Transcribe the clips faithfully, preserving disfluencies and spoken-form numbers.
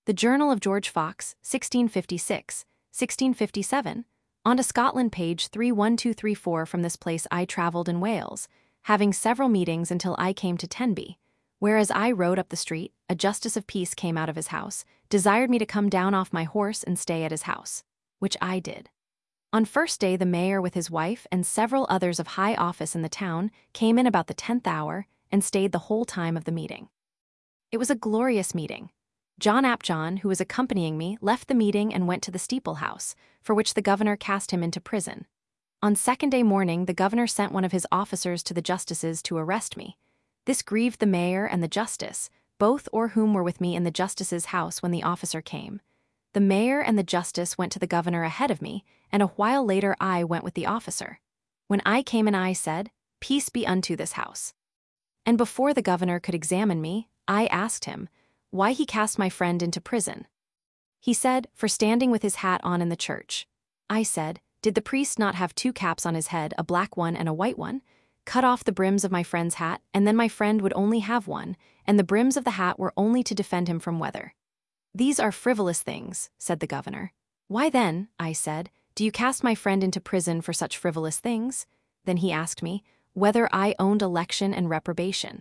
The Journal of George Fox, sixteen fifty-six, sixteen fifty-seven. On to Scotland, page three one two three four. From this place I travelled in Wales, having several meetings until I came to Tenby. Whereas I rode up the street, a justice of peace came out of his house, desired me to come down off my horse and stay at his house, which I did. On first day the mayor with his wife and several others of high office in the town came in about the tenth hour and stayed the whole time of the meeting. It was a glorious meeting. John ap John, who was accompanying me, left the meeting and went to the steeple house, for which the governor cast him into prison. On second day morning the governor sent one of his officers to the justices to arrest me. This grieved the mayor and the justice, both or whom were with me in the justice's house when the officer came. The mayor and the justice went to the governor ahead of me, and a while later I went with the officer. When I came in I said, "Peace be unto this house." And before the governor could examine me, I asked him, why he cast my friend into prison. He said, for standing with his hat on in the church. I said, did the priest not have two caps on his head, a black one and a white one? Cut off the brims of my friend's hat, and then my friend would only have one, and the brims of the hat were only to defend him from weather. These are frivolous things, said the governor. Why then, I said, do you cast my friend into prison for such frivolous things? Then he asked me, whether I owned election and reprobation.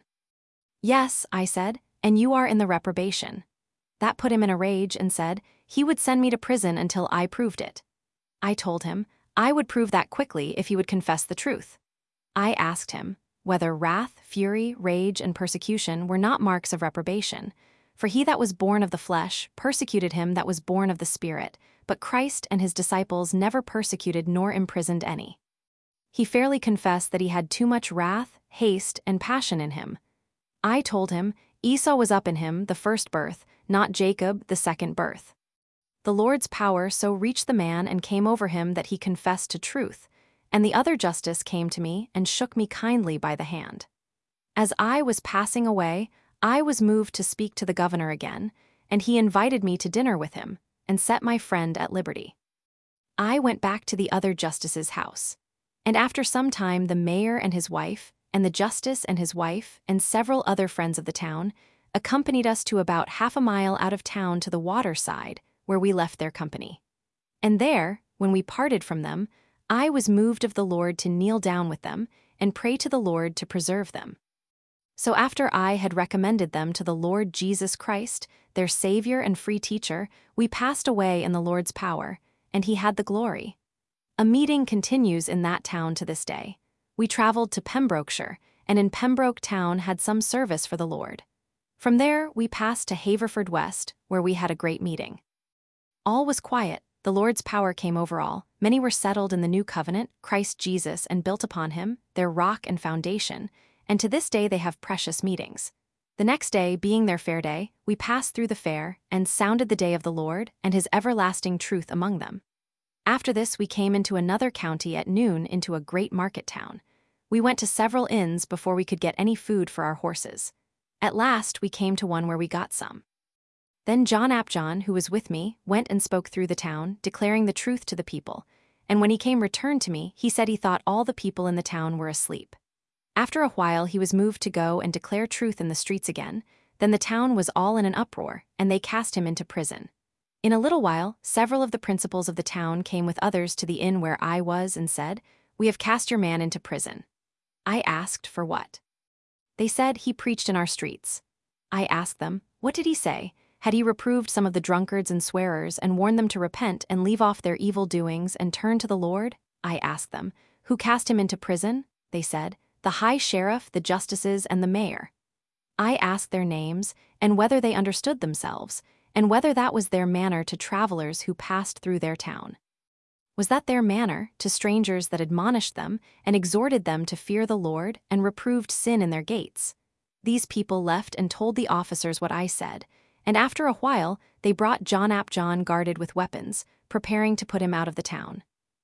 Yes, I said, and you are in the reprobation. That put him in a rage and said, he would send me to prison until I proved it. I told him, I would prove that quickly if he would confess the truth. I asked him, whether wrath, fury, rage, and persecution were not marks of reprobation. For he that was born of the flesh persecuted him that was born of the Spirit, but Christ and his disciples never persecuted nor imprisoned any. He fairly confessed that he had too much wrath, haste, and passion in him. I told him, Esau was up in him, the first birth, not Jacob, the second birth. The Lord's power so reached the man and came over him that he confessed to truth, and the other justice came to me and shook me kindly by the hand. As I was passing away, I was moved to speak to the governor again, and he invited me to dinner with him, and set my friend at liberty. I went back to the other justice's house, and after some time the mayor and his wife, and the justice and his wife, and several other friends of the town, accompanied us to about half a mile out of town to the water side, where we left their company. And there, when we parted from them, I was moved of the Lord to kneel down with them, and pray to the Lord to preserve them. So after I had recommended them to the Lord Jesus Christ, their Savior and free teacher, we passed away in the Lord's power, and he had the glory. A meeting continues in that town to this day. We traveled to Pembrokeshire, and in Pembroke town had some service for the Lord. From there we passed to Haverford West, where we had a great meeting. All was quiet, the Lord's power came over all, many were settled in the new covenant, Christ Jesus, and built upon him, their rock and foundation, and to this day they have precious meetings. The next day, being their fair day, we passed through the fair, and sounded the day of the Lord, and his everlasting truth among them. After this we came into another county at noon into a great market town. We went to several inns before we could get any food for our horses. At last we came to one where we got some. Then John ap John, who was with me, went and spoke through the town, declaring the truth to the people, and when he came returned to me, he said he thought all the people in the town were asleep. After a while he was moved to go and declare truth in the streets again. Then the town was all in an uproar, and they cast him into prison. In a little while, several of the principals of the town came with others to the inn where I was and said, "We have cast your man into prison." I asked, "For what?" They said, "He preached in our streets." I asked them, "What did he say? Had he reproved some of the drunkards and swearers and warned them to repent and leave off their evil doings and turn to the Lord?" I asked them, "Who cast him into prison?" They said, "The high sheriff, the justices, and the mayor." I asked their names, and whether they understood themselves, and whether that was their manner to travelers who passed through their town. Was that their manner to strangers that admonished them and exhorted them to fear the Lord and reproved sin in their gates? These people left and told the officers what I said, and after a while they brought John ap John guarded with weapons, preparing to put him out of the town.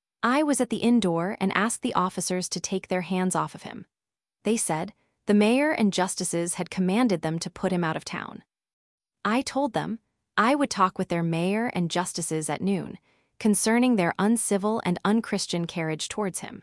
I was at the inn door and asked the officers to take their hands off of him. They said, the mayor and justices had commanded them to put him out of town. I told them, I would talk with their mayor and justices at noon, concerning their uncivil and unchristian carriage towards him.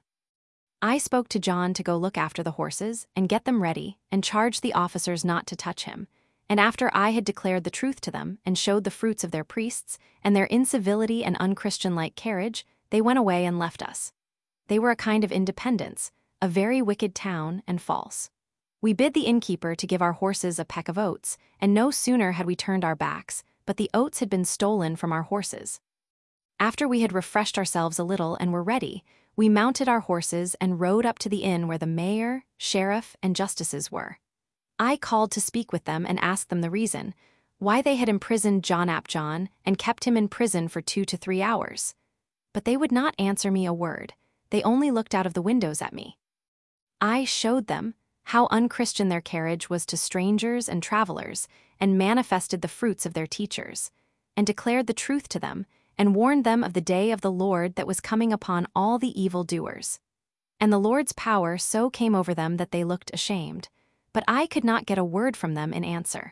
I spoke to John to go look after the horses and get them ready, and charged the officers not to touch him, And after I had declared the truth to them and showed the fruits of their priests and their incivility and unchristian-like carriage, they went away and left us. They were a kind of independence, a very wicked town and false. We bid the innkeeper to give our horses a peck of oats, and no sooner had we turned our backs, but the oats had been stolen from our horses. After we had refreshed ourselves a little and were ready, we mounted our horses and rode up to the inn where the mayor, sheriff, and justices were. I called to speak with them and asked them the reason, why they had imprisoned John ap John and kept him in prison for two to three hours. But they would not answer me a word, they only looked out of the windows at me. I showed them how unchristian their carriage was to strangers and travelers, and manifested the fruits of their teachers, and declared the truth to them, and warned them of the day of the Lord that was coming upon all the evil doers. And the Lord's power so came over them that they looked ashamed, but I could not get a word from them in answer.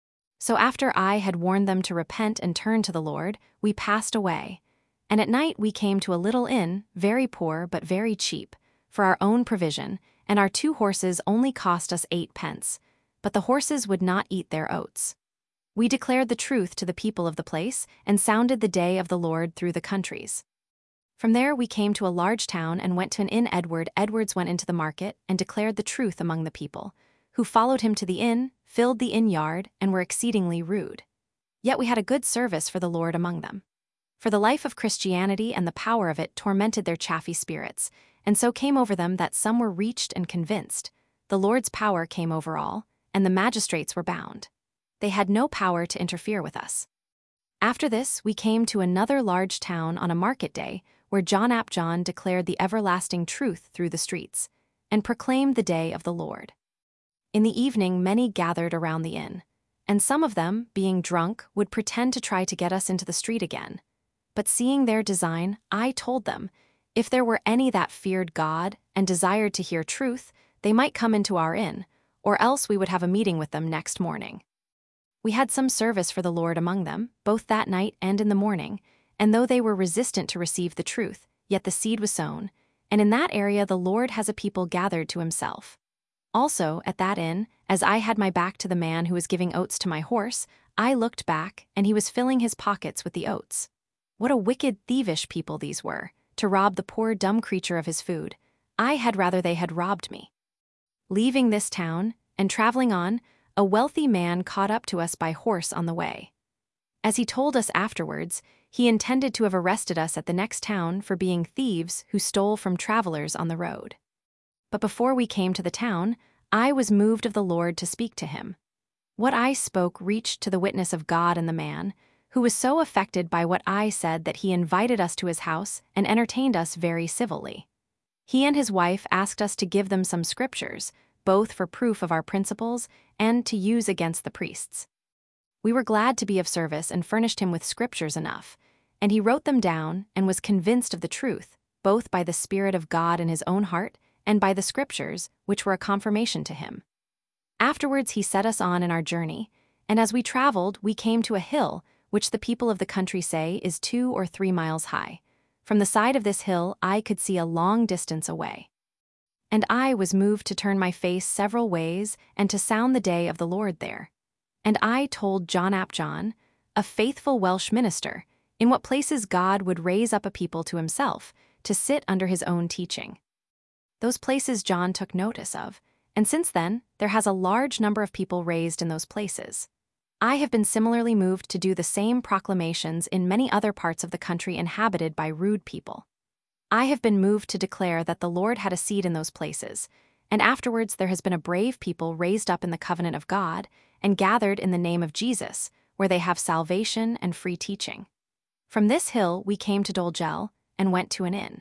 So after I had warned them to repent and turn to the Lord, we passed away, and at night we came to a little inn, very poor but very cheap, for our own provision, and our two horses only cost us eight pence, but the horses would not eat their oats. We declared the truth to the people of the place, and sounded the day of the Lord through the countries. From there we came to a large town and went to an inn. Edward Edwards went into the market and declared the truth among the people, who followed him to the inn, filled the inn yard, and were exceedingly rude. Yet we had a good service for the Lord among them. For the life of Christianity and the power of it tormented their chaffy spirits, and so came over them that some were reached and convinced. The Lord's power came over all, and the magistrates were bound. They had no power to interfere with us. After this we came to another large town on a market day, where John ap John declared the everlasting truth through the streets, and proclaimed the day of the Lord. In the evening many gathered around the inn, and some of them, being drunk, would pretend to try to get us into the street again. But seeing their design, I told them, if there were any that feared God and desired to hear truth, they might come into our inn, or else we would have a meeting with them next morning. We had some service for the Lord among them, both that night and in the morning, and though they were resistant to receive the truth, yet the seed was sown, and in that area the Lord has a people gathered to himself. Also, at that inn, as I had my back to the man who was giving oats to my horse, I looked back, and he was filling his pockets with the oats. What a wicked, thievish people these were, to rob the poor dumb creature of his food. I had rather they had robbed me. Leaving this town, and traveling on, a wealthy man caught up to us by horse on the way. As he told us afterwards, he intended to have arrested us at the next town for being thieves who stole from travelers on the road. But before we came to the town, I was moved of the Lord to speak to him. What I spoke reached to the witness of God and the man, who was so affected by what I said that he invited us to his house and entertained us very civilly. He and his wife asked us to give them some scriptures, both for proof of our principles and to use against the priests. We were glad to be of service and furnished him with scriptures enough, and he wrote them down and was convinced of the truth, both by the Spirit of God in his own heart and by the scriptures, which were a confirmation to him. Afterwards he set us on in our journey, and as we traveled we came to a hill which the people of the country say is two or three miles high. From the side of this hill I could see a long distance away. And I was moved to turn my face several ways and to sound the day of the Lord there. And I told John ap John, a faithful Welsh minister, in what places God would raise up a people to himself, to sit under his own teaching. Those places John took notice of, and since then there has a large number of people raised in those places. I have been similarly moved to do the same proclamations in many other parts of the country inhabited by rude people. I have been moved to declare that the Lord had a seed in those places, and afterwards there has been a brave people raised up in the covenant of God and gathered in the name of Jesus, where they have salvation and free teaching. From this hill we came to Dolgel and went to an inn.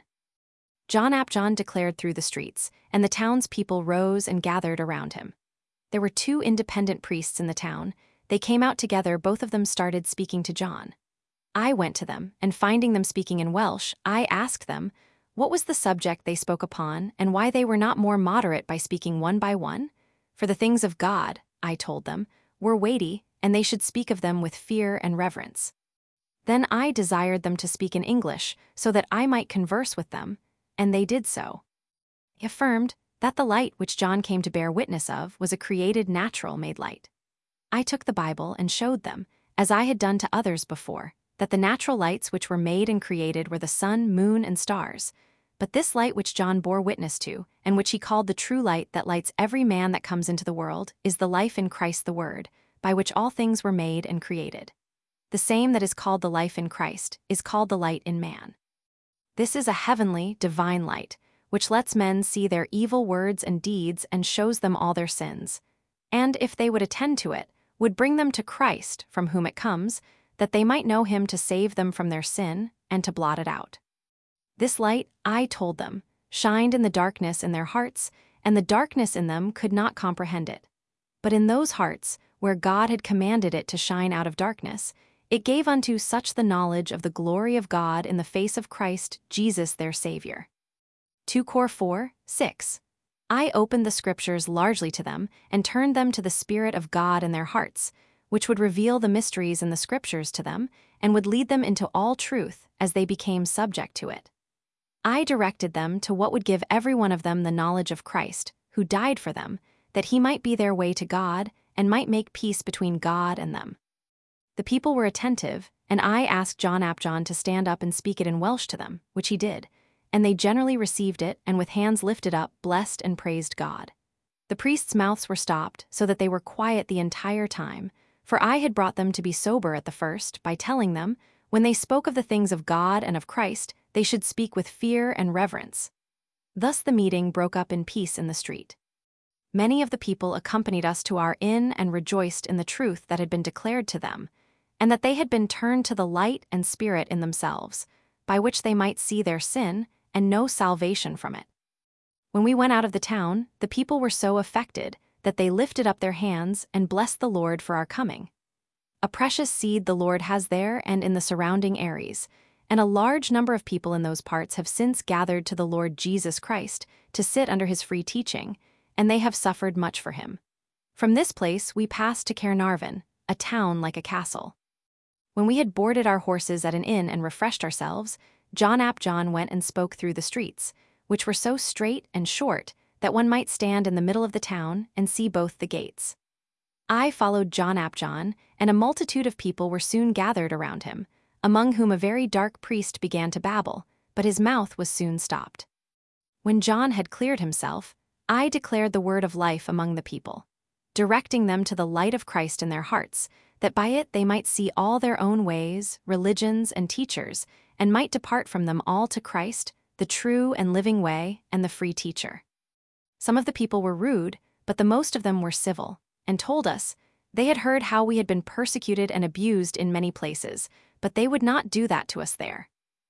John ap John declared through the streets, and the townspeople rose and gathered around him. There were two independent priests in the town. They came out together, both of them started speaking to John. I went to them, and finding them speaking in Welsh, I asked them what was the subject they spoke upon, and why they were not more moderate by speaking one by one? For the things of God, I told them, were weighty, and they should speak of them with fear and reverence. Then I desired them to speak in English, so that I might converse with them, and they did so. He affirmed that the light which John came to bear witness of was a created natural made light. I took the Bible and showed them, as I had done to others before, that the natural lights which were made and created were the sun, moon, and stars. But this light which John bore witness to, and which he called the true light that lights every man that comes into the world, is the life in Christ the Word, by which all things were made and created. The same that is called the life in Christ is called the light in man. This is a heavenly, divine light, which lets men see their evil words and deeds and shows them all their sins, and, if they would attend to it, would bring them to Christ, from whom it comes, that they might know him to save them from their sin and to blot it out. This light, I told them, shined in the darkness in their hearts, and the darkness in them could not comprehend it. But in those hearts, where God had commanded it to shine out of darkness, it gave unto such the knowledge of the glory of God in the face of Christ Jesus their Savior. two Cor four, six. I opened the Scriptures largely to them and turned them to the Spirit of God in their hearts, which would reveal the mysteries in the Scriptures to them and would lead them into all truth as they became subject to it. I directed them to what would give every one of them the knowledge of Christ, who died for them, that he might be their way to God and might make peace between God and them. The people were attentive, and I asked John ap John to stand up and speak it in Welsh to them, which he did, and they generally received it and with hands lifted up blessed and praised God. The priests' mouths were stopped so that they were quiet the entire time, for I had brought them to be sober at the first by telling them, when they spoke of the things of God and of Christ, they should speak with fear and reverence. Thus the meeting broke up in peace in the street. Many of the people accompanied us to our inn and rejoiced in the truth that had been declared to them, and that they had been turned to the light and spirit in themselves, by which they might see their sin and know salvation from it. When we went out of the town, the people were so affected that they lifted up their hands and blessed the Lord for our coming. A precious seed the Lord has there and in the surrounding areas, and a large number of people in those parts have since gathered to the Lord Jesus Christ to sit under his free teaching, and they have suffered much for him. From this place we passed to Caernarvon, a town like a castle. When we had boarded our horses at an inn and refreshed ourselves, John ap John went and spoke through the streets, which were so straight and short that one might stand in the middle of the town and see both the gates. I followed John ap John, and a multitude of people were soon gathered around him, among whom a very dark priest began to babble, but his mouth was soon stopped. When John had cleared himself, I declared the word of life among the people, directing them to the light of Christ in their hearts, that by it they might see all their own ways, religions, and teachers, and might depart from them all to Christ, the true and living way, and the free teacher. Some of the people were rude, but the most of them were civil, and told us they had heard how we had been persecuted and abused in many places, but they would not do that to us there.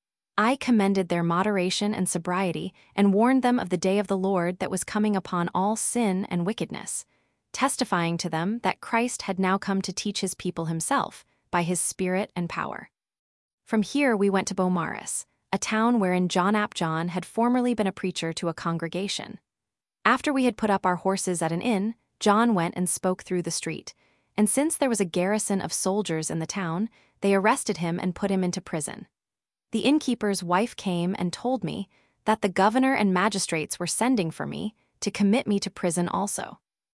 I commended their moderation and sobriety, and warned them of the day of the Lord that was coming upon all sin and wickedness, testifying to them that Christ had now come to teach his people himself, by his Spirit and power. From here we went to Beaumaris, a town wherein John ap John had formerly been a preacher to a congregation. After we had put up our horses at an inn, John went and spoke through the street, and since there was a garrison of soldiers in the town, they arrested him and put him into prison. The innkeeper's wife came and told me that the governor and magistrates were sending for me to commit me to prison also.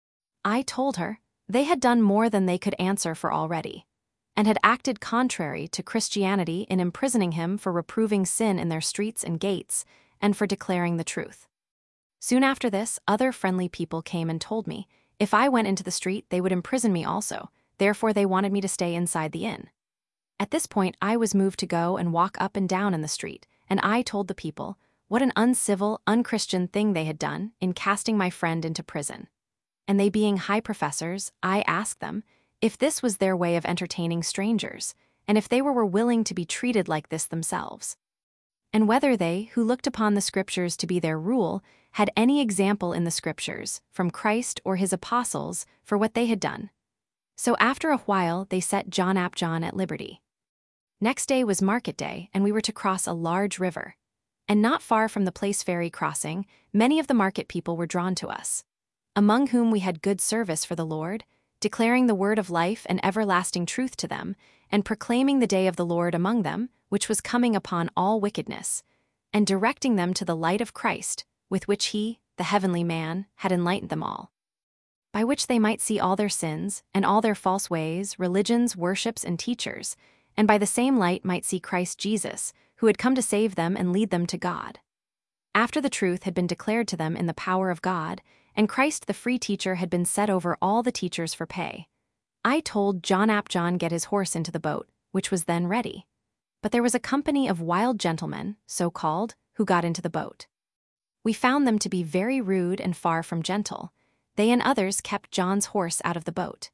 I told her they had done more than they could answer for already, and had acted contrary to Christianity in imprisoning him for reproving sin in their streets and gates, and for declaring the truth. Soon after this, other friendly people came and told me if I went into the street they would imprison me also, therefore they wanted me to stay inside the inn. At this point I was moved to go and walk up and down in the street, and I told the people what an uncivil, unchristian thing they had done in casting my friend into prison. And they being high professors, I asked them if this was their way of entertaining strangers, and if they were willing to be treated like this themselves, and whether they, who looked upon the Scriptures to be their rule, had any example in the Scriptures, from Christ or his apostles, for what they had done. So after a while they set John ap John at liberty. Next day was market day, and we were to cross a large river. And not far from the place ferry crossing, many of the market people were drawn to us, among whom we had good service for the Lord, declaring the word of life and everlasting truth to them, and proclaiming the day of the Lord among them, which was coming upon all wickedness, and directing them to the light of Christ, with which he, the heavenly man, had enlightened them all. by which they might see all their sins, and all their false ways, religions, worships, and teachers, and by the same light might see Christ Jesus, who had come to save them and lead them to God. After the truth had been declared to them in the power of God, and Christ the free teacher had been set over all the teachers for pay, I told John ap John get his horse into the boat, which was then ready. But there was a company of wild gentlemen, so called, who got into the boat. We found them to be very rude and far from gentle. They and others kept John's horse out of the boat.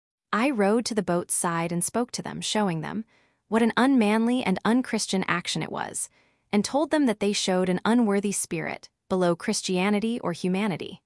I rode to the boat's side and spoke to them, showing them what an unmanly and unchristian action it was, and told them that they showed an unworthy spirit, below Christianity or humanity.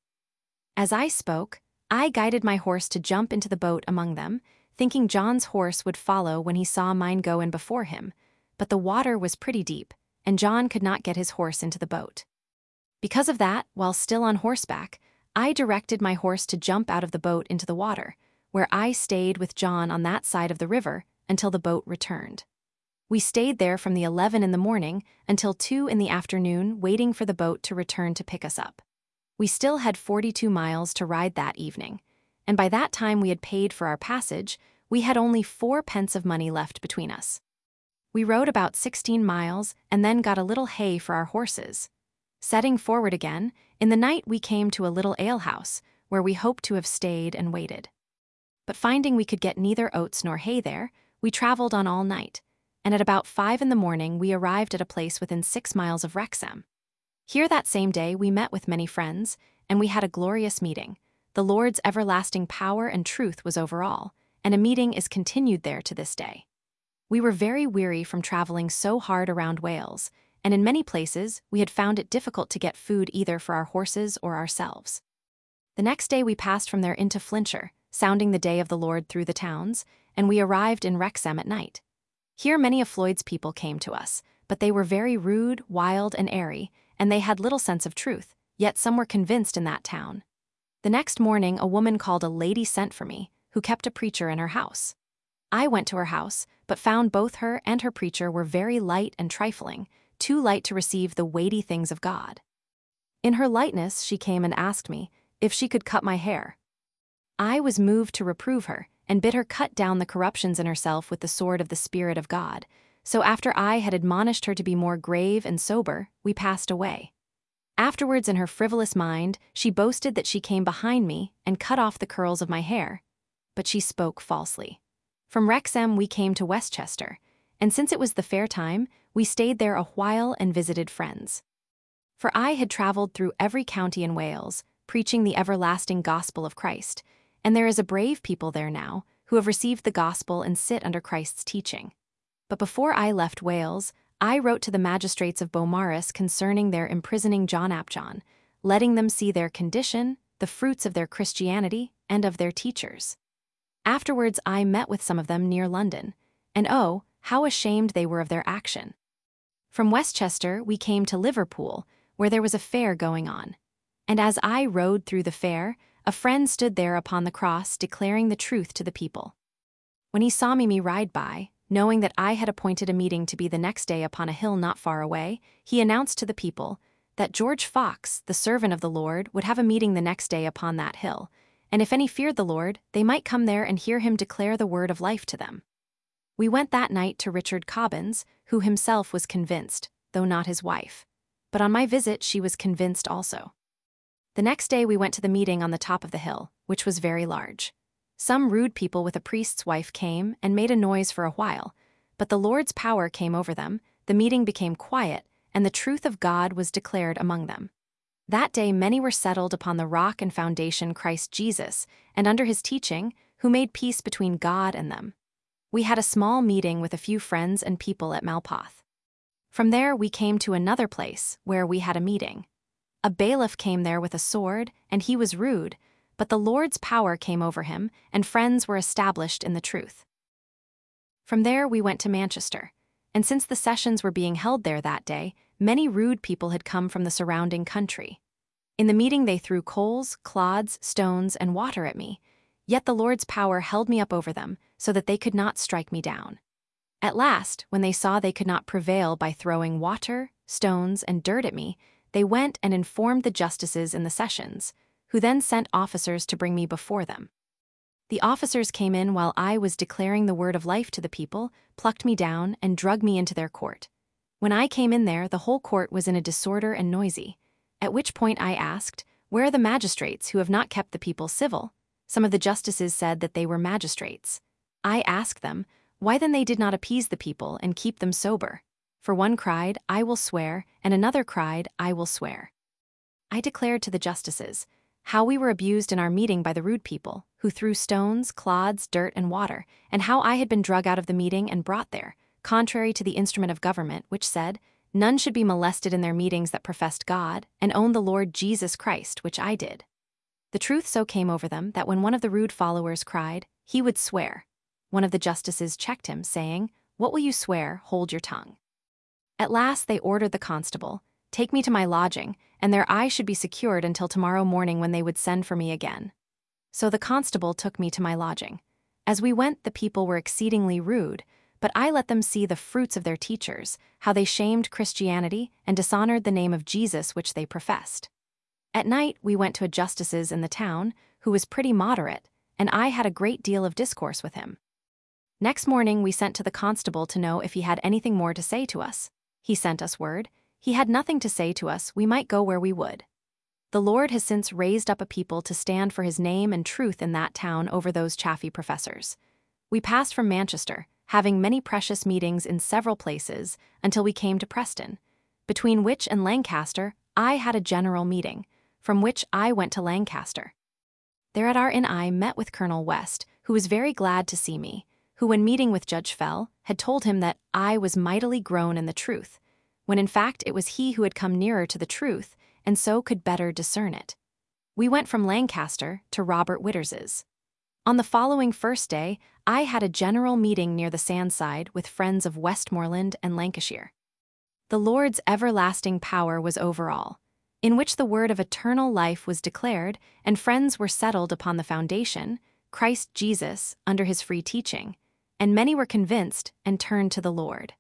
As I spoke, I guided my horse to jump into the boat among them, thinking John's horse would follow when he saw mine go in before him, but the water was pretty deep, and John could not get his horse into the boat. Because of that, while still on horseback, I directed my horse to jump out of the boat into the water, where I stayed with John on that side of the river until the boat returned. We stayed there from the eleven in the morning until two in the afternoon, waiting for the boat to return to pick us up. We still had forty-two miles to ride that evening, and by that time we had paid for our passage. We had only four pence of money left between us. We rode about sixteen miles and then got a little hay for our horses. Setting forward again, in the night we came to a little alehouse, where we hoped to have stayed and waited. But finding we could get neither oats nor hay there, we traveled on all night, and at about five in the morning we arrived at a place within six miles of Wrexham. Here that same day we met with many friends, and we had a glorious meeting. The Lord's everlasting power and truth was over all, and a meeting is continued there to this day. We were very weary from traveling so hard around Wales, and in many places we had found it difficult to get food either for our horses or ourselves. The next day we passed from there into Flintshire, sounding the day of the Lord through the towns, and we arrived in Wrexham at night. Here many of Floyd's people came to us, but they were very rude, wild, and airy, and they had little sense of truth, yet some were convinced in that town. The next morning a woman called a lady sent for me, who kept a preacher in her house. I went to her house, but found both her and her preacher were very light and trifling, too light to receive the weighty things of God. In her lightness she came and asked me if she could cut my hair. I was moved to reprove her, and bid her cut down the corruptions in herself with the sword of the Spirit of God. So after I had admonished her to be more grave and sober, we passed away. Afterwards, in her frivolous mind, she boasted that she came behind me and cut off the curls of my hair. But she spoke falsely. From Wrexham we came to Westchester, and since it was the fair time, we stayed there a while and visited friends. For I had traveled through every county in Wales, preaching the everlasting gospel of Christ, and there is a brave people there now, who have received the gospel and sit under Christ's teaching. But before I left Wales, I wrote to the magistrates of Beaumaris concerning their imprisoning John ap John, letting them see their condition, the fruits of their Christianity, and of their teachers. Afterwards I met with some of them near London, and oh, how ashamed they were of their action. From Westchester we came to Liverpool, where there was a fair going on. And as I rode through the fair, a friend stood there upon the cross declaring the truth to the people. When he saw me, me ride by, knowing that I had appointed a meeting to be the next day upon a hill not far away, he announced to the people that George Fox, the servant of the Lord, would have a meeting the next day upon that hill, and if any feared the Lord, they might come there and hear him declare the word of life to them. We went that night to Richard Cobbins, who himself was convinced, though not his wife. But on my visit she was convinced also. The next day we went to the meeting on the top of the hill, which was very large. Some rude people with a priest's wife came and made a noise for a while, but the Lord's power came over them, the meeting became quiet, and the truth of God was declared among them. That day many were settled upon the rock and foundation Christ Jesus, and under his teaching, who made peace between God and them. We had a small meeting with a few friends and people at Malpoth. From there we came to another place, where we had a meeting. A bailiff came there with a sword, and he was rude, but the Lord's power came over him, and friends were established in the truth. From there we went to Manchester, and since the sessions were being held there that day, many rude people had come from the surrounding country. In the meeting they threw coals, clods, stones, and water at me, yet the Lord's power held me up over them, so that they could not strike me down. At last, when they saw they could not prevail by throwing water, stones, and dirt at me, they went and informed the justices in the sessions, who then sent officers to bring me before them. The officers came in while I was declaring the word of life to the people, plucked me down, and dragged me into their court. When I came in there, the whole court was in a disorder and noisy. At which point I asked, "Where are the magistrates who have not kept the people civil?" Some of the justices said that they were magistrates. I asked them, why then they did not appease the people and keep them sober. For one cried, "I will swear," and another cried, "I will swear." I declared to the justices how we were abused in our meeting by the rude people, who threw stones, clods, dirt, and water, and how I had been dragged out of the meeting and brought there, contrary to the instrument of government, which said, none should be molested in their meetings that professed God and owned the Lord Jesus Christ, which I did. The truth so came over them that when one of the rude followers cried, he would swear, one of the justices checked him, saying, "What will you swear? Hold your tongue." At last they ordered the constable, "Take me to my lodging, and there I should be secured until tomorrow morning when they would send for me again." So the constable took me to my lodging. As we went, the people were exceedingly rude, but I let them see the fruits of their teachers, how they shamed Christianity and dishonored the name of Jesus which they professed. At night we went to a justice's in the town, who was pretty moderate, and I had a great deal of discourse with him. Next morning we sent to the constable to know if he had anything more to say to us. He sent us word. He had nothing to say to us, we might go where we would. The Lord has since raised up a people to stand for his name and truth in that town over those chaffy professors. We passed from Manchester, having many precious meetings in several places, until we came to Preston, between which and Lancaster I had a general meeting, from which I went to Lancaster. There at our inn I met with Colonel West, who was very glad to see me, who when meeting with Judge Fell, had told him that I was mightily grown in the truth, when in fact it was he who had come nearer to the truth, and so could better discern it. We went from Lancaster to Robert Witters's. On the following first day, I had a general meeting near the Sandside with friends of Westmoreland and Lancashire. The Lord's everlasting power was over all, in which the word of eternal life was declared, and friends were settled upon the foundation, Christ Jesus, under his free teaching, and many were convinced and turned to the Lord.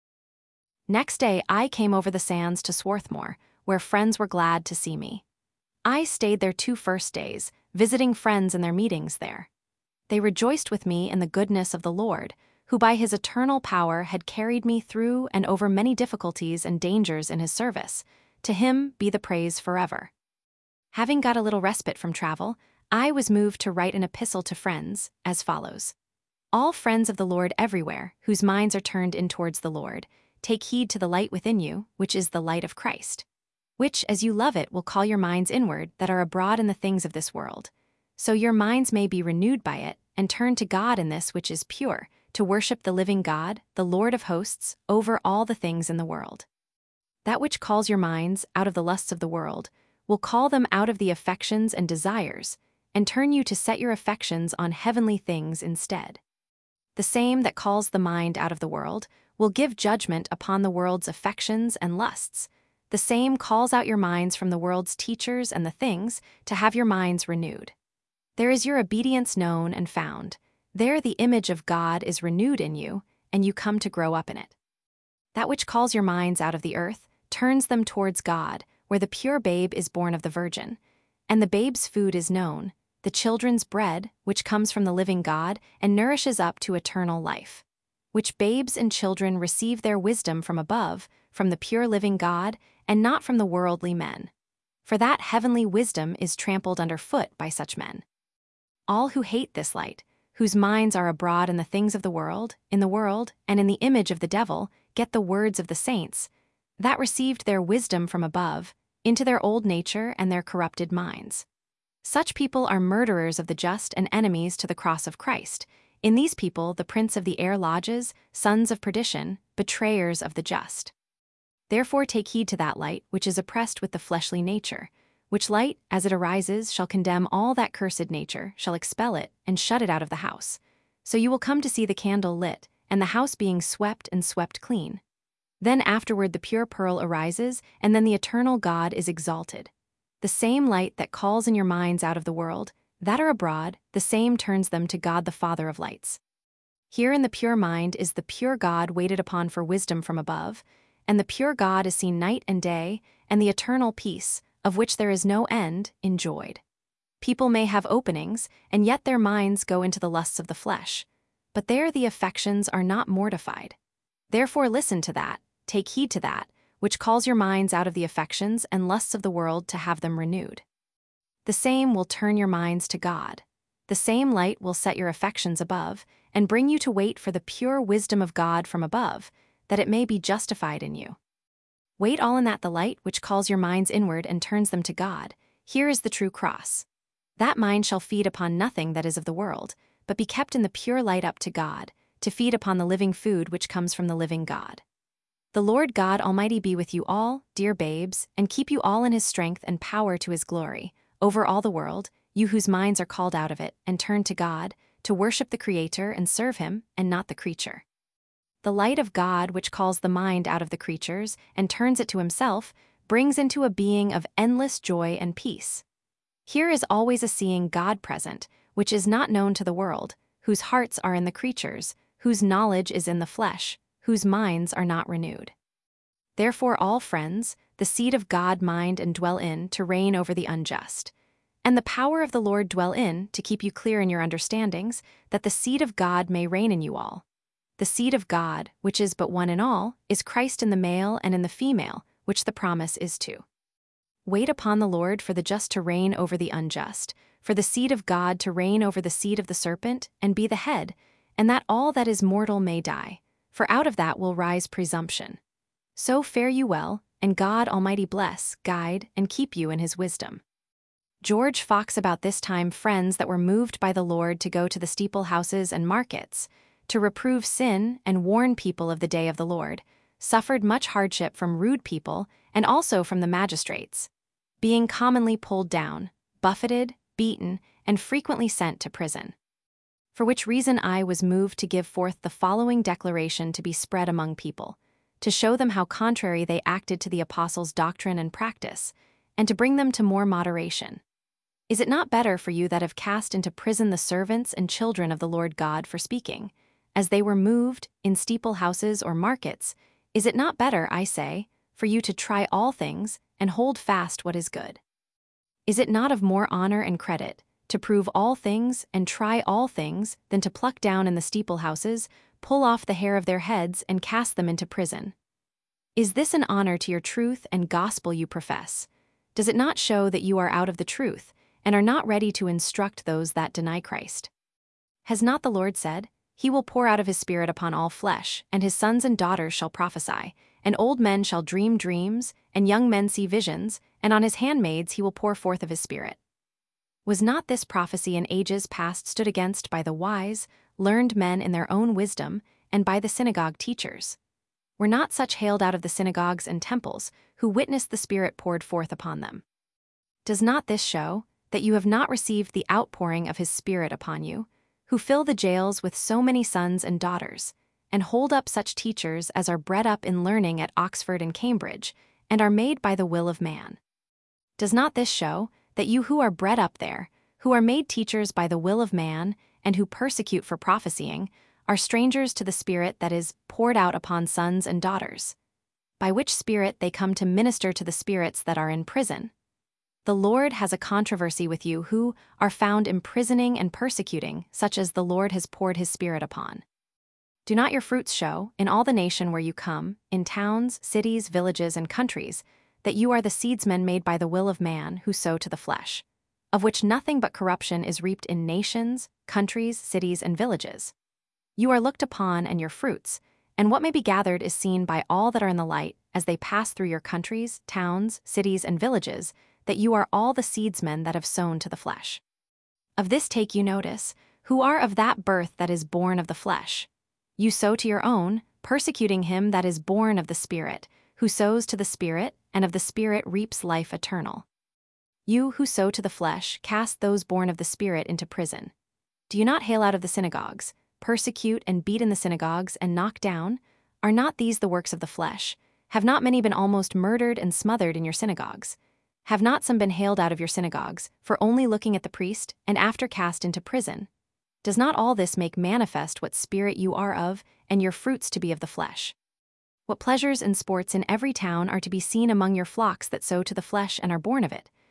Next day I came over the sands to Swarthmore, where friends were glad to see me. I stayed there two first days, visiting friends in their meetings there. They rejoiced with me in the goodness of the Lord, who by his eternal power had carried me through and over many difficulties and dangers in his service. To him be the praise forever. Having got a little respite from travel, I was moved to write an epistle to friends, as follows. All friends of the Lord everywhere, whose minds are turned in towards the Lord, take heed to the light within you, which is the light of Christ, which, as you love it, will call your minds inward that are abroad in the things of this world. So your minds may be renewed by it, and turn to God in this which is pure, to worship the living God, the Lord of hosts, over all the things in the world. That which calls your minds out of the lusts of the world will call them out of the affections and desires, and turn you to set your affections on heavenly things instead. The same that calls the mind out of the world will give judgment upon the world's affections and lusts. The same calls out your minds from the world's teachers and the things, to have your minds renewed. There is your obedience known and found. There the image of God is renewed in you, and you come to grow up in it. That which calls your minds out of the earth turns them towards God, where the pure babe is born of the Virgin. And the babe's food is known, the children's bread, which comes from the living God and nourishes up to eternal life. Which babes and children receive their wisdom from above, from the pure living God, and not from the worldly men. For that heavenly wisdom is trampled under foot by such men. All who hate this light, whose minds are abroad in the things of the world, in the world, and in the image of the devil, get the words of the saints, that received their wisdom from above, into their old nature and their corrupted minds. Such people are murderers of the just and enemies to the cross of Christ. In these people the prince of the air lodges, sons of perdition, betrayers of the just. Therefore take heed to that light which is oppressed with the fleshly nature, which light, as it arises, shall condemn all that cursed nature, shall expel it, and shut it out of the house. So you will come to see the candle lit, and the house being swept and swept clean. Then afterward the pure pearl arises, and then the eternal God is exalted. The same light that calls in your minds out of the world, that are abroad, the same turns them to God the Father of lights. Here in the pure mind is the pure God waited upon for wisdom from above, and the pure God is seen night and day, and the eternal peace, of which there is no end, enjoyed. People may have openings, and yet their minds go into the lusts of the flesh. But there the affections are not mortified. Therefore listen to that, take heed to that, which calls your minds out of the affections and lusts of the world to have them renewed. The same will turn your minds to God. The same light will set your affections above, and bring you to wait for the pure wisdom of God from above, that it may be justified in you. Wait all in that the light which calls your minds inward and turns them to God. Here is the true cross. That mind shall feed upon nothing that is of the world, but be kept in the pure light up to God, to feed upon the living food which comes from the living God. The Lord God Almighty be with you all, dear babes, and keep you all in his strength and power to his glory, over all the world, you whose minds are called out of it, and turned to God, to worship the Creator and serve him, and not the creature. The light of God which calls the mind out of the creatures, and turns it to himself, brings into a being of endless joy and peace. Here is always a seeing God present, which is not known to the world, whose hearts are in the creatures, whose knowledge is in the flesh, whose minds are not renewed. Therefore all friends, the seed of God mind and dwell in, to reign over the unjust. And the power of the Lord dwell in, to keep you clear in your understandings, that the seed of God may reign in you all. The seed of God, which is but one in all, is Christ in the male and in the female, which the promise is to. Wait upon the Lord for the just to reign over the unjust, for the seed of God to reign over the seed of the serpent, and be the head, and that all that is mortal may die, for out of that will rise presumption. So fare you well, and God Almighty bless, guide, and keep you in his wisdom. George Fox about this time friends that were moved by the Lord to go to the steeple houses and markets, to reprove sin and warn people of the day of the Lord, suffered much hardship from rude people and also from the magistrates, being commonly pulled down, buffeted, beaten, and frequently sent to prison. For which reason I was moved to give forth the following declaration to be spread among people, to show them how contrary they acted to the apostles' doctrine and practice, and to bring them to more moderation. Is it not better for you that have cast into prison the servants and children of the Lord God for speaking, as they were moved, in steeple houses or markets? Is it not better, I say, for you to try all things, and hold fast what is good? Is it not of more honor and credit, to prove all things and try all things, than to pluck down in the steeple houses, pull off the hair of their heads, and cast them into prison? Is this an honor to your truth and gospel you profess? Does it not show that you are out of the truth, and are not ready to instruct those that deny Christ? Has not the Lord said, he will pour out of his Spirit upon all flesh, and his sons and daughters shall prophesy, and old men shall dream dreams, and young men see visions, and on his handmaids he will pour forth of his Spirit? Was not this prophecy in ages past stood against by the wise, learned men in their own wisdom, and by the synagogue teachers? Were not such hailed out of the synagogues and temples, who witnessed the Spirit poured forth upon them? Does not this show that you have not received the outpouring of his Spirit upon you, who fill the jails with so many sons and daughters, and hold up such teachers as are bred up in learning at Oxford and Cambridge, and are made by the will of man? Does not this show that you who are bred up there, who are made teachers by the will of man, and who persecute for prophesying, are strangers to the Spirit that is poured out upon sons and daughters, by which Spirit they come to minister to the spirits that are in prison? The Lord has a controversy with you who are found imprisoning and persecuting such as the Lord has poured his Spirit upon. Do not your fruits show, in all the nation where you come, in towns, cities, villages, and countries, that you are the seedsmen made by the will of man who sow to the flesh, of which nothing but corruption is reaped in nations, countries, cities, and villages? You are looked upon and your fruits, and what may be gathered is seen by all that are in the light as they pass through your countries, towns, cities, and villages, that you are all the seedsmen that have sown to the flesh. Of this take you notice, who are of that birth that is born of the flesh. You sow to your own, persecuting him that is born of the Spirit, who sows to the Spirit, and of the Spirit reaps life eternal. You who sow to the flesh cast those born of the Spirit into prison. Do you not hail out of the synagogues, persecute and beat in the synagogues, and knock down? Are not these the works of the flesh? Have not many been almost murdered and smothered in your synagogues? Have not some been haled out of your synagogues, for only looking at the priest, and after cast into prison? Does not all this make manifest what spirit you are of, and your fruits to be of the flesh? What pleasures and sports in every town are to be seen among your flocks that sow to the flesh and are born of it?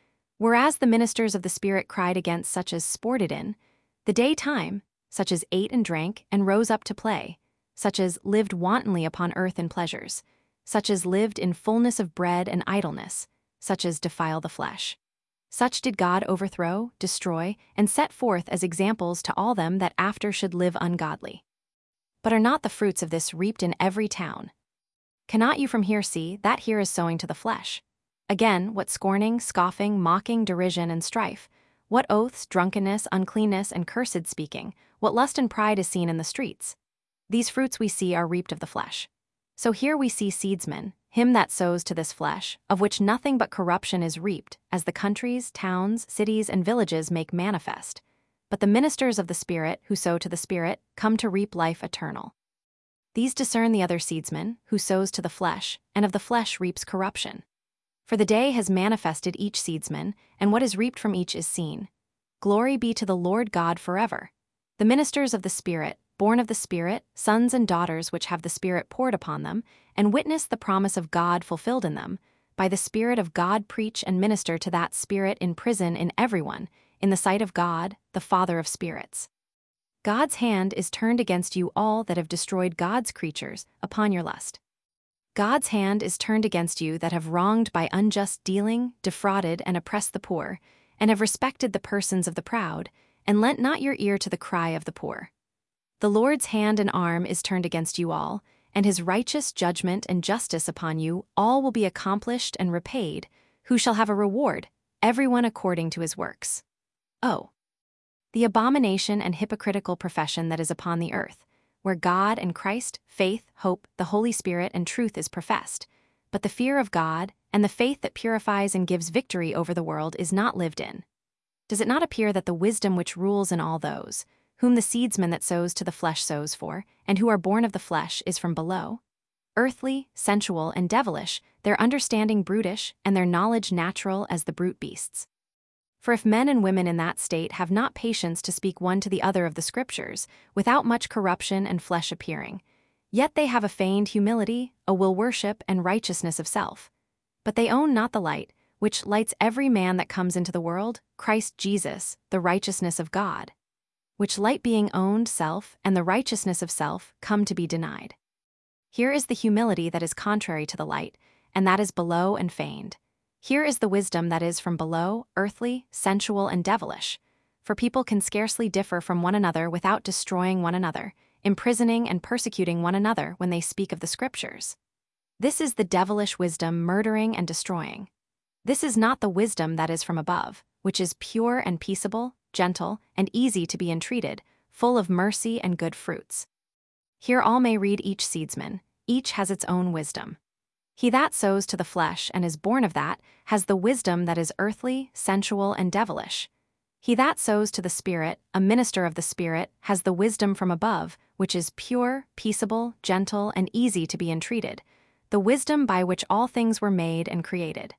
Whereas the ministers of the Spirit cried against such as sported in the daytime, such as ate and drank and rose up to play, such as lived wantonly upon earth in pleasures, such as lived in fullness of bread and idleness, such as defile the flesh. Such did God overthrow, destroy, and set forth as examples to all them that after should live ungodly. But are not the fruits of this reaped in every town? Cannot you from here see that here is sowing to the flesh? Again, what scorning, scoffing, mocking, derision, and strife, what oaths, drunkenness, uncleanness, and cursed speaking, what lust and pride is seen in the streets? These fruits we see are reaped of the flesh. So here we see seedsman, him that sows to this flesh, of which nothing but corruption is reaped, as the countries, towns, cities, and villages make manifest. But the ministers of the Spirit, who sow to the Spirit, come to reap life eternal. These discern the other seedsman, who sows to the flesh, and of the flesh reaps corruption. For the day has manifested each seedsman, and what is reaped from each is seen. Glory be to the Lord God forever. The ministers of the Spirit, born of the Spirit, sons and daughters which have the Spirit poured upon them, and witness the promise of God fulfilled in them, by the Spirit of God preach and minister to that Spirit in prison in everyone, in the sight of God, the Father of spirits. God's hand is turned against you all that have destroyed God's creatures upon your lust. God's hand is turned against you that have wronged by unjust dealing, defrauded and oppressed the poor, and have respected the persons of the proud, and lent not your ear to the cry of the poor. The Lord's hand and arm is turned against you all, and his righteous judgment and justice upon you all will be accomplished and repaid, who shall have a reward, everyone according to his works. Oh, the abomination and hypocritical profession that is upon the earth, where God and Christ, faith, hope, the Holy Spirit, and truth is professed, but the fear of God and the faith that purifies and gives victory over the world is not lived in. Does it not appear that the wisdom which rules in all those, whom the seedsman that sows to the flesh sows for, and who are born of the flesh, is from below? Earthly, sensual, and devilish, their understanding brutish, and their knowledge natural as the brute beasts. For if men and women in that state have not patience to speak one to the other of the Scriptures, without much corruption and flesh appearing, yet they have a feigned humility, a will worship, and righteousness of self. But they own not the light, which lights every man that comes into the world, Christ Jesus, the righteousness of God. Which light being owned self, and the righteousness of self, come to be denied. Here is the humility that is contrary to the light, and that is below and feigned. Here is the wisdom that is from below, earthly, sensual, and devilish. For people can scarcely differ from one another without destroying one another, imprisoning and persecuting one another when they speak of the Scriptures. This is the devilish wisdom murdering and destroying. This is not the wisdom that is from above, which is pure and peaceable, gentle, and easy to be entreated, full of mercy and good fruits. Here all may read each seedsman, each has its own wisdom. He that sows to the flesh and is born of that has the wisdom that is earthly, sensual, and devilish. He that sows to the Spirit, a minister of the Spirit, has the wisdom from above, which is pure, peaceable, gentle, and easy to be entreated, the wisdom by which all things were made and created.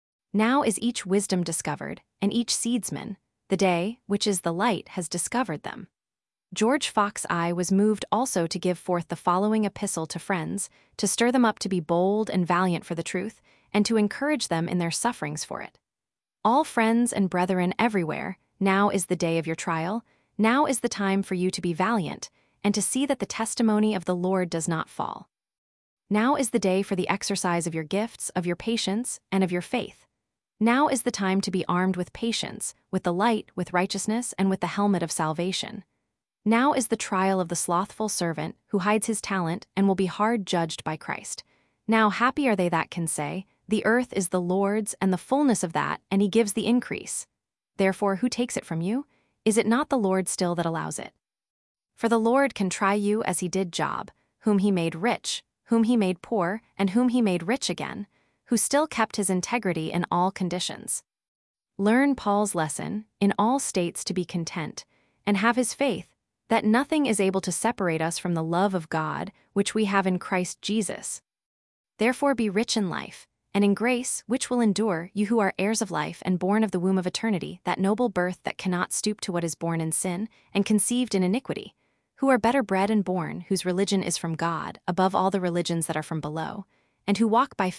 Now is each wisdom discovered, and each seedsman, the day, which is the light, has discovered them. George Fox I was moved also to give forth the following epistle to friends, to stir them up to be bold and valiant for the truth, and to encourage them in their sufferings for it. All friends and brethren everywhere, now is the day of your trial, now is the time for you to be valiant, and to see that the testimony of the Lord does not fall. Now is the day for the exercise of your gifts, of your patience, and of your faith. Now is the time to be armed with patience, with the light, with righteousness, and with the helmet of salvation. Now is the trial of the slothful servant who hides his talent and will be hard judged by Christ. Now happy are they that can say, the earth is the Lord's and the fullness of that, and he gives the increase. Therefore, who takes it from you? Is it not the Lord still that allows it? For the Lord can try you as he did Job, whom he made rich, whom he made poor, and whom he made rich again, who still kept his integrity in all conditions. Learn Paul's lesson, in all states to be content, and have his faith, that nothing is able to separate us from the love of God, which we have in Christ Jesus. Therefore be rich in life, and in grace, which will endure, you who are heirs of life and born of the womb of eternity, that noble birth that cannot stoop to what is born in sin, and conceived in iniquity, who are better bred and born, whose religion is from God, above all the religions that are from below, and who walk by faith,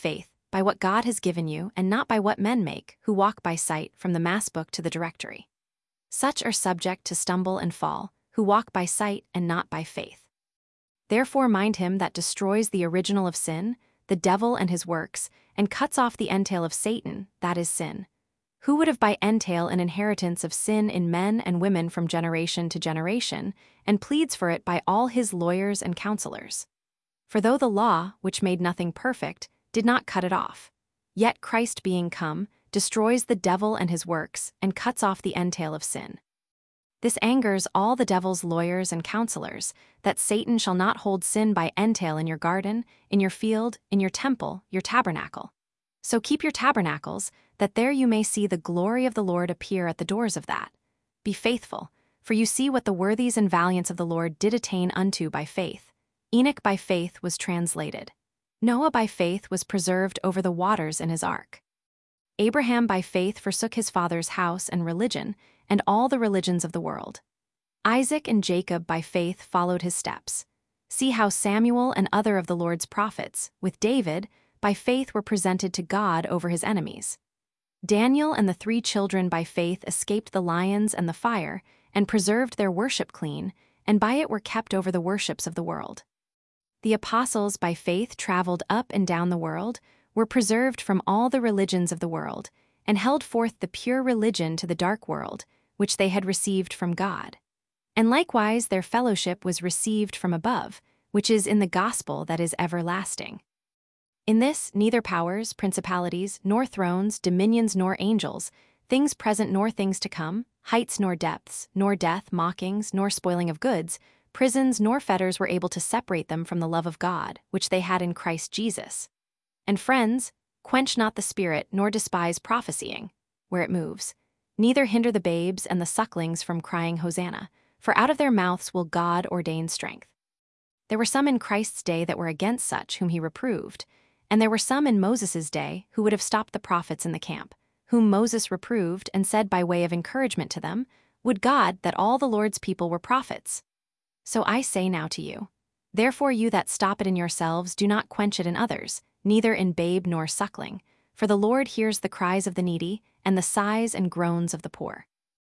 by what God has given you and not by what men make, who walk by sight from the mass book to the directory. Such are subject to stumble and fall, who walk by sight and not by faith. Therefore mind him that destroys the original of sin, the devil and his works, and cuts off the entail of Satan, that is sin. Who would have by entail an inheritance of sin in men and women from generation to generation, and pleads for it by all his lawyers and counselors? For though the law, which made nothing perfect, did not cut it off, yet Christ being come, destroys the devil and his works, and cuts off the entail of sin. This angers all the devil's lawyers and counselors, that Satan shall not hold sin by entail in your garden, in your field, in your temple, your tabernacle. So keep your tabernacles, that there you may see the glory of the Lord appear at the doors of that. Be faithful, for you see what the worthies and valiants of the Lord did attain unto by faith. Enoch by faith was translated. Noah by faith was preserved over the waters in his ark. Abraham by faith forsook his father's house and religion, and all the religions of the world. Isaac and Jacob by faith followed his steps. See how Samuel and other of the Lord's prophets, with David, by faith were presented to God over his enemies. Daniel and the three children by faith escaped the lions and the fire, and preserved their worship clean, and by it were kept over the worships of the world. The apostles by faith traveled up and down the world, were preserved from all the religions of the world, and held forth the pure religion to the dark world, which they had received from God. And likewise their fellowship was received from above, which is in the gospel that is everlasting. In this neither powers, principalities, nor thrones, dominions, nor angels, things present nor things to come, heights nor depths, nor death, mockings, nor spoiling of goods, prisons nor fetters were able to separate them from the love of God, which they had in Christ Jesus. And friends, quench not the spirit, nor despise prophesying, where it moves. Neither hinder the babes and the sucklings from crying Hosanna, for out of their mouths will God ordain strength. There were some in Christ's day that were against such whom he reproved, and there were some in Moses' day who would have stopped the prophets in the camp, whom Moses reproved and said by way of encouragement to them, Would God that all the Lord's people were prophets! So I say now to you, therefore you that stop it in yourselves do not quench it in others, neither in babe nor suckling, for the Lord hears the cries of the needy, and the sighs and groans of the poor.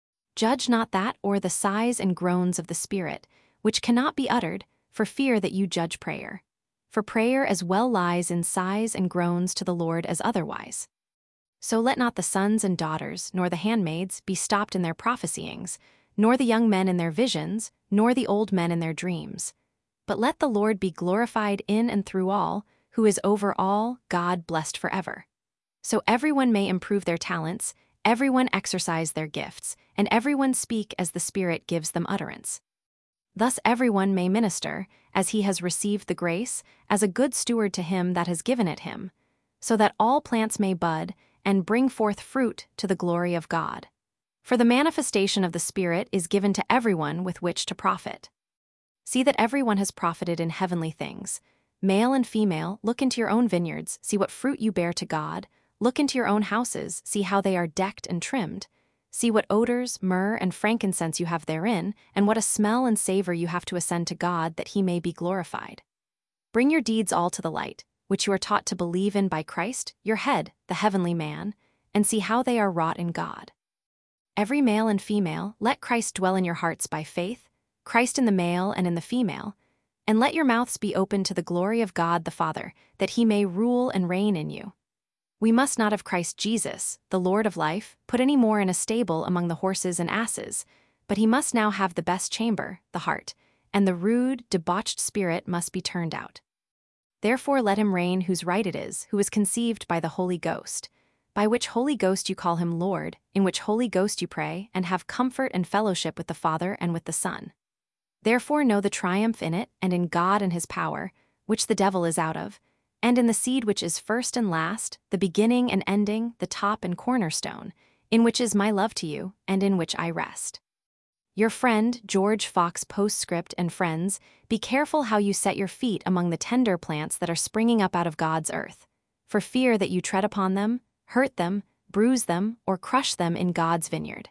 Judge not that or the sighs and groans of the Spirit, which cannot be uttered, for fear that you judge prayer. For prayer as well lies in sighs and groans to the Lord as otherwise. So let not the sons and daughters, nor the handmaids, be stopped in their prophesyings, nor the young men in their visions, nor the old men in their dreams. But let the Lord be glorified in and through all, who is over all, God blessed forever. So everyone may improve their talents, everyone exercise their gifts, and everyone speak as the Spirit gives them utterance. Thus everyone may minister, as he has received the grace, as a good steward to him that has given it him, so that all plants may bud, and bring forth fruit to the glory of God. For the manifestation of the Spirit is given to everyone with which to profit. See that everyone has profited in heavenly things. Male and female, look into your own vineyards, see what fruit you bear to God. Look into your own houses, see how they are decked and trimmed. See what odors, myrrh, and frankincense you have therein, and what a smell and savor you have to ascend to God that he may be glorified. Bring your deeds all to the light, which you are taught to believe in by Christ, your head, the heavenly man, and see how they are wrought in God. Every male and female, let Christ dwell in your hearts by faith, Christ in the male and in the female, and let your mouths be open to the glory of God the Father, that he may rule and reign in you. We must not have Christ Jesus, the Lord of life, put any more in a stable among the horses and asses, but he must now have the best chamber, the heart, and the rude, debauched spirit must be turned out. Therefore let him reign whose right it is, who is conceived by the Holy Ghost, by which Holy Ghost you call him Lord, in which Holy Ghost you pray, and have comfort and fellowship with the Father and with the Son. Therefore know the triumph in it, and in God and his power, which the devil is out of, and in the seed which is first and last, the beginning and ending, the top and cornerstone, in which is my love to you, and in which I rest. Your friend, George Fox Postscript and friends, be careful how you set your feet among the tender plants that are springing up out of God's earth, for fear that you tread upon them, hurt them, bruise them, or crush them in God's vineyard.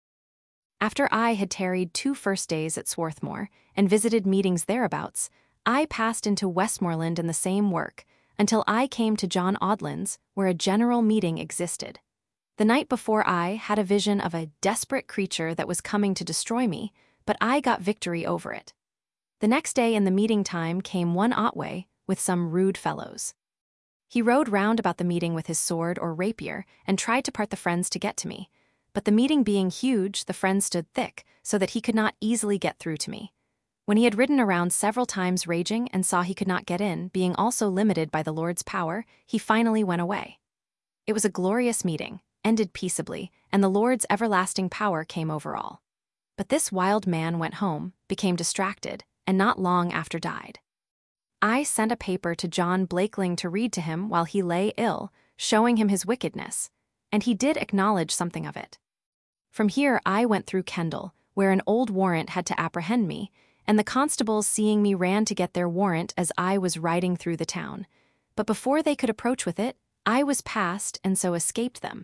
After I had tarried two first days at Swarthmore, and visited meetings thereabouts, I passed into Westmoreland in the same work, until I came to John Odlin's, where a general meeting existed. The night before, I had a vision of a desperate creature that was coming to destroy me, but I got victory over it. The next day in the meeting time came one Otway with some rude fellows. He rode round about the meeting with his sword or rapier and tried to part the friends to get to me, but the meeting being huge, the friends stood thick, so that he could not easily get through to me. When he had ridden around several times raging and saw he could not get in, being also limited by the Lord's power, he finally went away. It was a glorious meeting, ended peaceably, and the Lord's everlasting power came over all. But this wild man went home, became distracted, and not long after died. I sent a paper to John Blakeling to read to him while he lay ill, showing him his wickedness, and he did acknowledge something of it. From here I went through Kendal, where an old warrant had to apprehend me, and the constables seeing me ran to get their warrant as I was riding through the town. But before they could approach with it, I was past and so escaped them.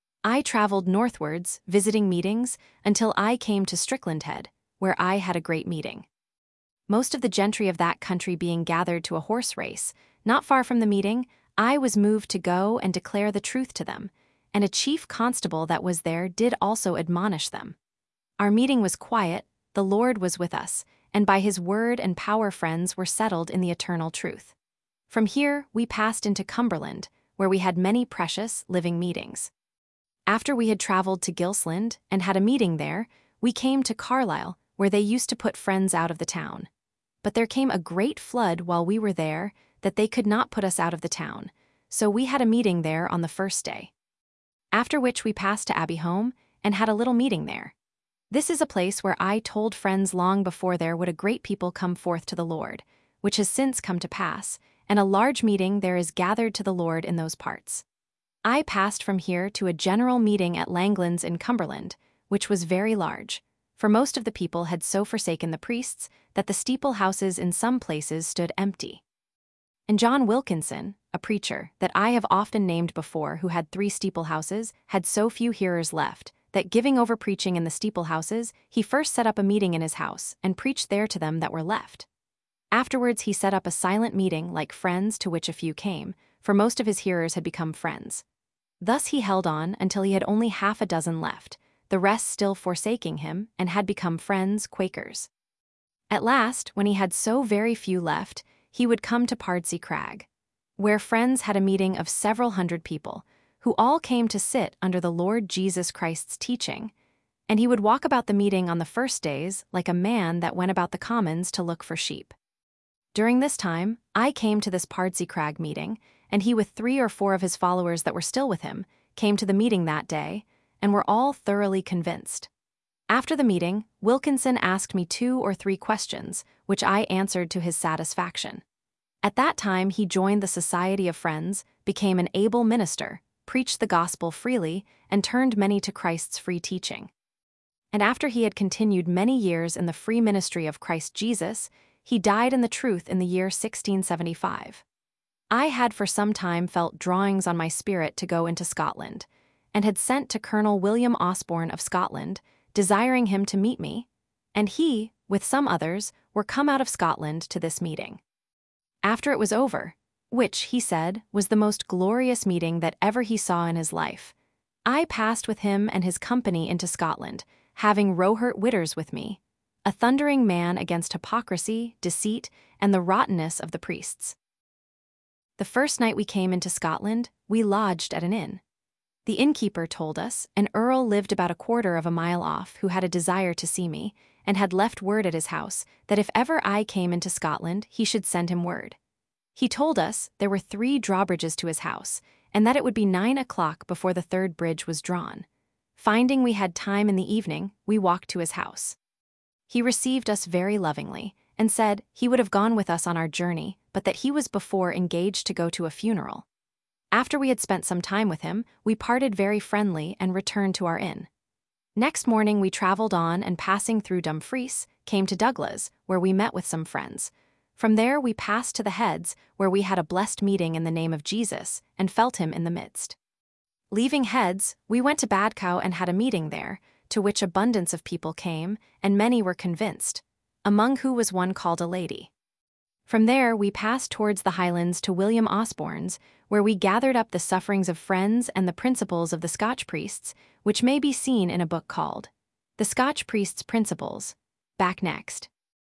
I traveled northwards, visiting meetings, until I came to Strickland Head, where I had a great meeting. Most of the gentry of that country being gathered to a horse race, not far from the meeting, I was moved to go and declare the truth to them, and a chief constable that was there did also admonish them. Our meeting was quiet, the Lord was with us, and by his word and power friends were settled in the eternal truth. From here we passed into Cumberland, where we had many precious, living meetings. After we had traveled to Gilsland and had a meeting there, we came to Carlisle, where they used to put friends out of the town. But there came a great flood while we were there, that they could not put us out of the town, so we had a meeting there on the first day. After which we passed to Abbeyholme, and had a little meeting there. This is a place where I told friends long before there would a great people come forth to the Lord, which has since come to pass, and a large meeting there is gathered to the Lord in those parts. I passed from here to a general meeting at Langlands in Cumberland, which was very large, for most of the people had so forsaken the priests that the steeple houses in some places stood empty. And John Wilkinson, a preacher that I have often named before, who had three steeple houses, had so few hearers left, that giving over preaching in the steeple houses, he first set up a meeting in his house, and preached there to them that were left. Afterwards he set up a silent meeting like friends, to which a few came, for most of his hearers had become friends. Thus he held on until he had only half a dozen left, the rest still forsaking him, and had become friends, Quakers. At last, when he had so very few left, he would come to Pardsey Crag, where friends had a meeting of several hundred people, who all came to sit under the Lord Jesus Christ's teaching, and he would walk about the meeting on the first days like a man that went about the commons to look for sheep. During this time, I came to this Pardsey Crag meeting, and he with three or four of his followers that were still with him, came to the meeting that day, and were all thoroughly convinced. After the meeting, Wilkinson asked me two or three questions, which I answered to his satisfaction. At that time he joined the Society of Friends, became an able minister, preached the gospel freely, and turned many to Christ's free teaching. And after he had continued many years in the free ministry of Christ Jesus, he died in the truth in the year sixteen seventy-five. I had for some time felt drawings on my spirit to go into Scotland, and had sent to Colonel William Osborne of Scotland, desiring him to meet me, and he, with some others, were come out of Scotland to this meeting. After it was over, which, he said, was the most glorious meeting that ever he saw in his life, I passed with him and his company into Scotland, having Rohert Witters with me, a thundering man against hypocrisy, deceit, and the rottenness of the priests. The first night we came into Scotland, we lodged at an inn. The innkeeper told us an earl lived about a quarter of a mile off who had a desire to see me, and had left word at his house that if ever I came into Scotland he should send him word. He told us there were three drawbridges to his house, and that it would be nine o'clock before the third bridge was drawn. Finding we had time in the evening, we walked to his house. He received us very lovingly, and said he would have gone with us on our journey, but that he was before engaged to go to a funeral. After we had spent some time with him, we parted very friendly and returned to our inn. Next morning we travelled on, and passing through Dumfries, came to Douglas, where we met with some friends. From there we passed to the Heads, where we had a blessed meeting in the name of Jesus, and felt him in the midst. Leaving Heads, we went to Badcow and had a meeting there, to which abundance of people came, and many were convinced, among who was one called a lady. From there, we passed towards the Highlands to William Osborne's, where we gathered up the sufferings of friends and the principles of the Scotch priests, which may be seen in a book called The Scotch Priests' Principles. Back next.